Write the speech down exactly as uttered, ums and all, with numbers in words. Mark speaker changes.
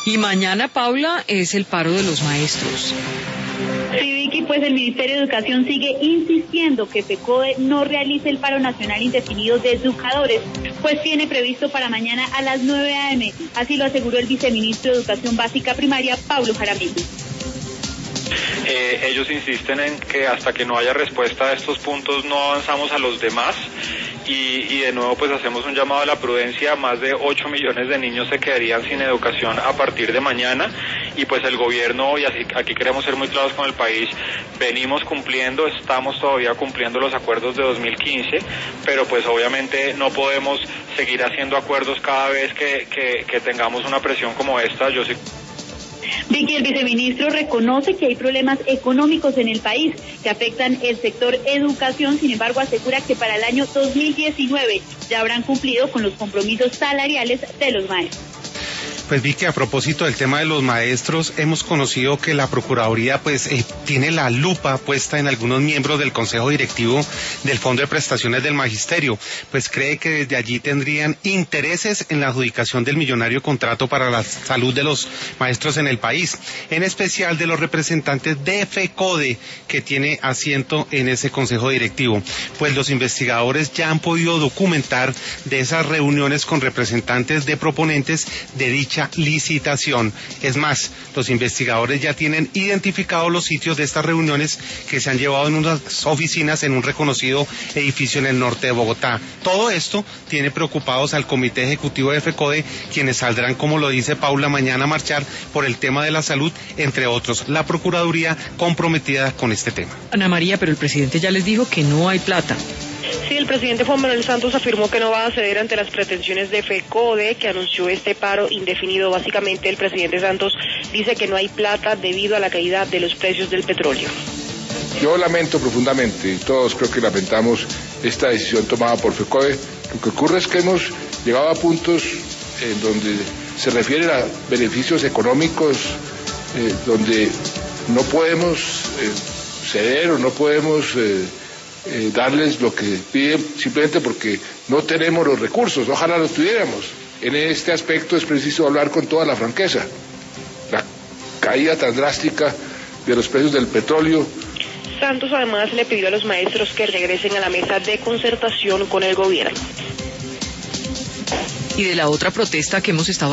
Speaker 1: Y mañana, Paula, es el paro de los maestros.
Speaker 2: Sí, Vicky, pues el Ministerio de Educación sigue insistiendo que FECODE no realice el paro nacional indefinido de educadores, pues tiene previsto para mañana a las nueve a eme, así lo aseguró el viceministro de Educación Básica Primaria, Pablo Jaramillo.
Speaker 3: Eh, ellos insisten en que hasta que no haya respuesta a estos puntos no avanzamos a los demás y, y de nuevo pues hacemos un llamado a la prudencia. Más de ocho millones de niños se quedarían sin educación a partir de mañana y pues el gobierno, y así, aquí queremos ser muy claros con el país, venimos cumpliendo, estamos todavía cumpliendo los acuerdos de dos mil quince, pero pues obviamente no podemos seguir haciendo acuerdos cada vez que, que, que tengamos una presión como esta. Yo sí.
Speaker 2: Vicky, el viceministro reconoce que hay problemas económicos en el país que afectan el sector educación, sin embargo asegura que para el año dos mil diecinueve ya habrán cumplido con los compromisos salariales de los maestros.
Speaker 4: Pues vi que a propósito del tema de los maestros, hemos conocido que la Procuraduría pues eh, tiene la lupa puesta en algunos miembros del Consejo Directivo del Fondo de Prestaciones del Magisterio, pues cree que desde allí tendrían intereses en la adjudicación del millonario contrato para la salud de los maestros en el país, en especial de los representantes de FECODE, que tiene asiento en ese Consejo Directivo. Pues los investigadores ya han podido documentar de esas reuniones con representantes de proponentes de dicha licitación. Es más, los investigadores ya tienen identificados los sitios de estas reuniones que se han llevado en unas oficinas en un reconocido edificio en el norte de Bogotá. Todo esto tiene preocupados al Comité Ejecutivo de FECODE, quienes saldrán, como lo dice Paula, mañana a marchar por el tema de la salud, entre otros. La Procuraduría comprometida con este tema.
Speaker 1: Ana María, pero el presidente ya les dijo que no hay plata.
Speaker 5: Sí, el presidente Juan Manuel Santos afirmó que no va a ceder ante las pretensiones de FECODE, que anunció este paro indefinido. Básicamente, el presidente Santos dice que no hay plata debido a la caída de los precios del petróleo.
Speaker 6: Yo lamento profundamente, y todos creo que lamentamos esta decisión tomada por FECODE. Lo que ocurre es que hemos llegado a puntos en donde se refiere a beneficios económicos, eh, donde no podemos eh, ceder o no podemos Eh, Eh, darles lo que piden simplemente porque no tenemos los recursos. Ojalá los tuviéramos. En este aspecto es preciso hablar con toda la franqueza. La caída tan drástica de los precios del petróleo.
Speaker 5: Santos además le pidió a los maestros que regresen a la mesa de concertación con el gobierno.
Speaker 1: Y de la otra protesta que hemos estado